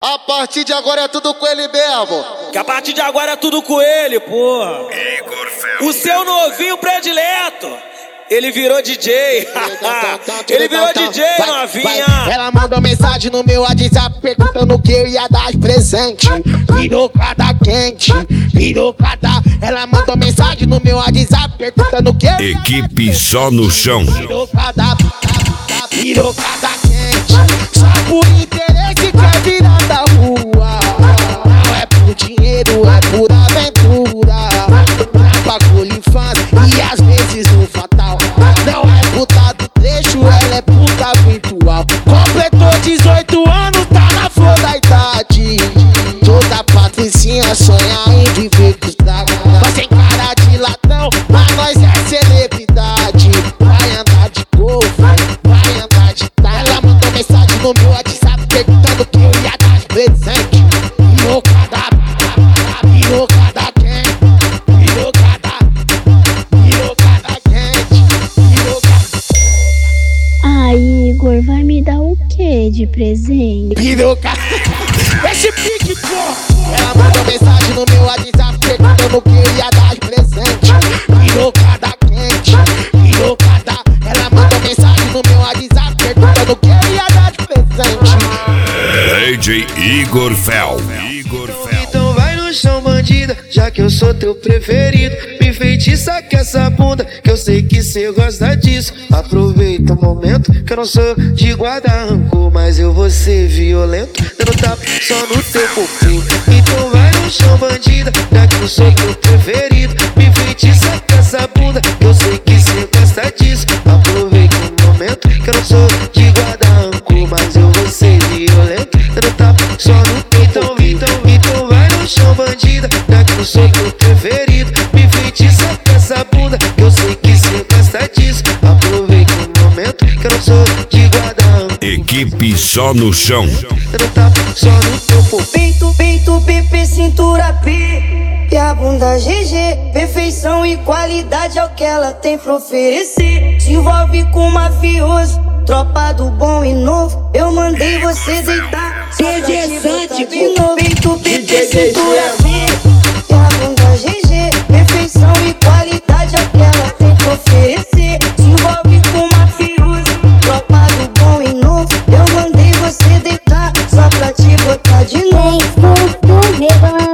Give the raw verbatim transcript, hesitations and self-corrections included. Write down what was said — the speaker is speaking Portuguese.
A partir de agora é tudo com ele mesmo. Que a partir de agora é tudo com ele, porra. O seu novinho predileto. Ele virou D J. Ele virou D J, novinha. Ela mandou mensagem no meu WhatsApp perguntando que eu ia dar de presente. Virou cada quente, virou cada. Ela mandou mensagem no meu WhatsApp perguntando que eu ia dar Equipe só no chão. Virou cada, virou cada quente. Só por interesse quer virar da rua. Não é por dinheiro, é por aventura. Bagulho infância e às vezes o fatal. Não é puta do trecho, ela é puta virtual. Completou dezoito anos, tá na flor da idade. Toda patricinha sonha em viver com os dragos. Nós tem cara de latão, mas nós é celebridade. Vai andar de golfe, vai andar de tá. Ela mandou mensagem no meu WhatsApp perguntando que eu ia dar de presente. Virou cada, virou cada quem, virou cada, virou cada quente, virou cada. Ai, Igor, vai me dar o que de presente? Virou cada. Esse pique, pô! Ela mandou mensagem no meu WhatsApp perguntando que eu ia dar de presente. Virou cada quente, virou cada. Ela mandou mensagem no meu WhatsApp perguntando que eu ia dar de presente. D J Igor Fel. Igor Fel. Então vai no chão, bandida, já que eu sou teu preferido. Me feitiça com essa bunda, que eu sei que cê gosta disso. Aproveita o momento, que eu não sou de guardar rancor, mas eu vou ser violento, dando tapa só no teu popô. Então vai no chão, bandida, já que eu sou teu preferido. Me feitiça com essa bunda, que eu sei que cê gosta disso. Aproveita o momento, que eu não sou de guardar rancor, mas eu vou ser violento, dando tapa só no teu então, então, então vai no chão, bandida, já que eu sou teu preferido. Me feitiça com essa bunda, que eu sei que cê gosta disso. Aproveita o momento, que eu não sou de guardar. Equipe só no chão. Eu não tapa só no teu popô. Peito, peito, P P, cintura P e a bunda G G. Perfeição e qualidade é o que ela tem pra oferecer. Se envolve com mafioso, tropa do bom e novo. Eu mandei você deitar só pra te botar de novo. Peito, P P, cintura P e a bunda G G. Perfeição e qualidade é o que ela tem pra oferecer. Se envolve com mafioso, tropa do bom e novo. Eu mandei você deitar só pra te botar de novo. Vem, vou, vou,